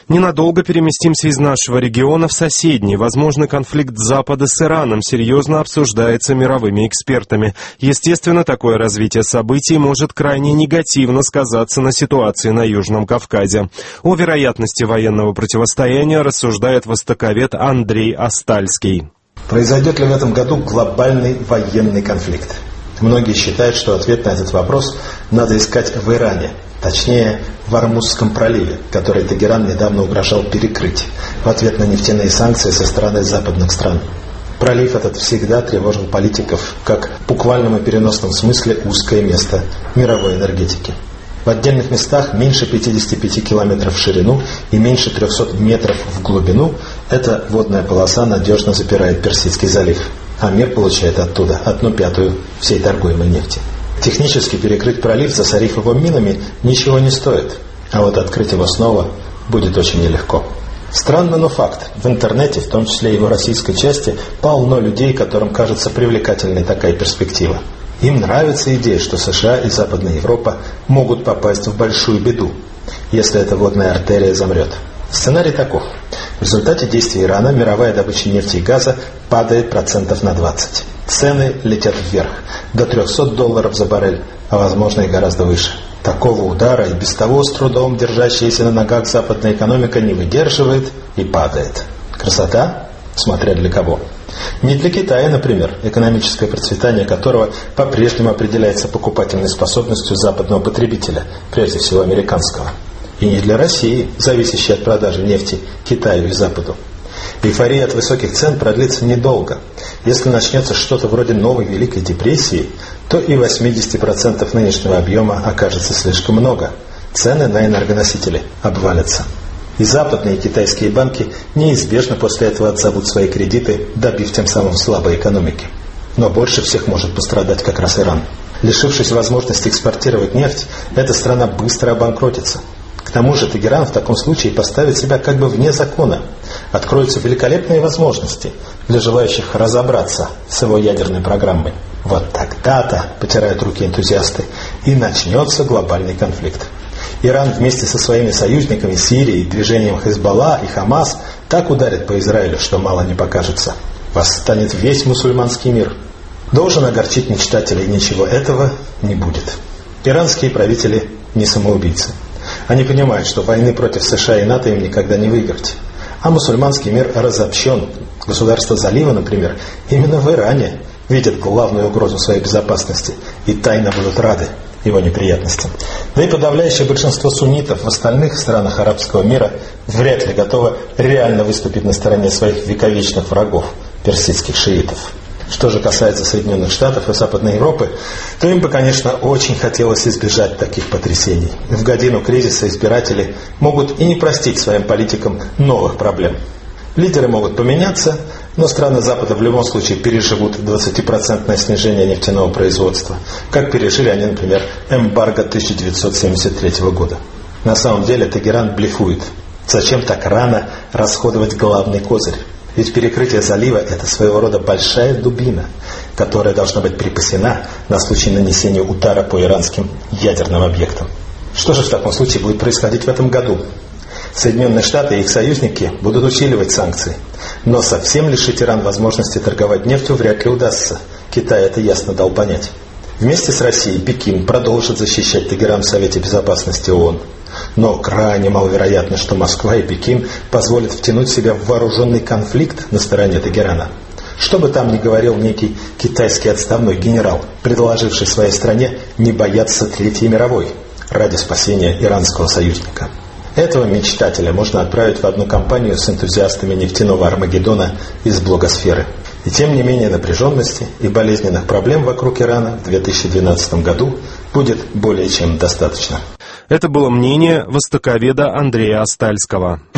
Ненадолго переместимся из нашего региона в соседний. Возможный конфликт Запада с Ираном серьезно обсуждается мировыми экспертами. Естественно, такое развитие событий может крайне негативно сказаться на ситуации на Южном Кавказе. О вероятности военного противостояния рассуждает востоковед Андрей Остальский. Произойдет ли в этом году глобальный военный конфликт? Многие считают, что ответ на этот вопрос надо искать в Иране. Точнее, в Ормузском проливе, который Тегеран недавно угрожал перекрыть в ответ на нефтяные санкции со стороны западных стран. Пролив этот всегда тревожил политиков как в буквальном и переносном смысле узкое место мировой энергетики. В отдельных местах меньше 55 километров в ширину и меньше 300 метров в глубину эта водная полоса надежно запирает Персидский залив, а мир получает оттуда 1/5 всей торгуемой нефти. Технически перекрыть пролив, засорив его минами, ничего не стоит, а вот открыть его снова будет очень нелегко. Странно, но факт. В интернете, в том числе и в российской части, полно людей, которым кажется привлекательной такая перспектива. Им нравится идея, что США и Западная Европа могут попасть в большую беду, если эта водная артерия замрет. Сценарий таков. В результате действий Ирана мировая добыча нефти и газа падает процентов на 20. Цены летят вверх, до $300 за баррель, а возможно и гораздо выше. Такого удара и без того с трудом держащаяся на ногах западная экономика не выдерживает и падает. Красота? Смотря для кого. Не для Китая, например, экономическое процветание которого по-прежнему определяется покупательной способностью западного потребителя, прежде всего американского. И не для России, зависящей от продажи нефти Китаю и Западу. Эйфория от высоких цен продлится недолго. Если начнется что-то вроде новой Великой депрессии, то и 80% нынешнего объема окажется слишком много. Цены на энергоносители обвалятся. И западные и китайские банки неизбежно после этого отзовут свои кредиты, добив тем самым слабой экономики. Но больше всех может пострадать как раз Иран. Лишившись возможности экспортировать нефть, эта страна быстро обанкротится. К тому же Тегеран в таком случае поставит себя как бы вне закона. Откроются великолепные возможности для желающих разобраться с его ядерной программой. Вот тогда-то, потирают руки энтузиасты, и начнется глобальный конфликт. Иран вместе со своими союзниками Сирией, движением Хезболла и Хамас так ударит по Израилю, что мало не покажется. Восстанет весь мусульманский мир. Должен огорчить мечтателей, ничего этого не будет. Иранские правители не самоубийцы. Они понимают, что войны против США и НАТО им никогда не выиграть. А мусульманский мир разобщен. Государство залива, например, именно в Иране видят главную угрозу своей безопасности и тайно будут рады его неприятностям. Да и подавляющее большинство суннитов в остальных странах арабского мира вряд ли готово реально выступить на стороне своих вековечных врагов, персидских шиитов. Что же касается Соединенных Штатов и Западной Европы, то им бы, конечно, очень хотелось избежать таких потрясений. В годину кризиса избиратели могут и не простить своим политикам новых проблем. Лидеры могут поменяться, но страны Запада в любом случае переживут 20% снижение нефтяного производства, как пережили они, например, эмбарго 1973 года. На самом деле Тегеран блефует. Зачем так рано расходовать главный козырь? Ведь перекрытие залива – это своего рода большая дубина, которая должна быть припасена на случай нанесения удара по иранским ядерным объектам. Что же в таком случае будет происходить в этом году? Соединенные Штаты и их союзники будут усиливать санкции. Но совсем лишить Иран возможности торговать нефтью вряд ли удастся. Китай это ясно дал понять. Вместе с Россией Пекин продолжит защищать Тегеран в Совете Безопасности ООН. Но крайне маловероятно, что Москва и Пекин позволят втянуть себя в вооруженный конфликт на стороне Тегерана. Что бы там ни говорил некий китайский отставной генерал, предложивший своей стране не бояться Третьей мировой ради спасения иранского союзника. Этого мечтателя можно отправить в одну компанию с энтузиастами нефтяного Армагеддона из блогосферы. И тем не менее напряженности и болезненных проблем вокруг Ирана в 2012 году будет более чем достаточно. Это было мнение востоковеда Андрея Остальского.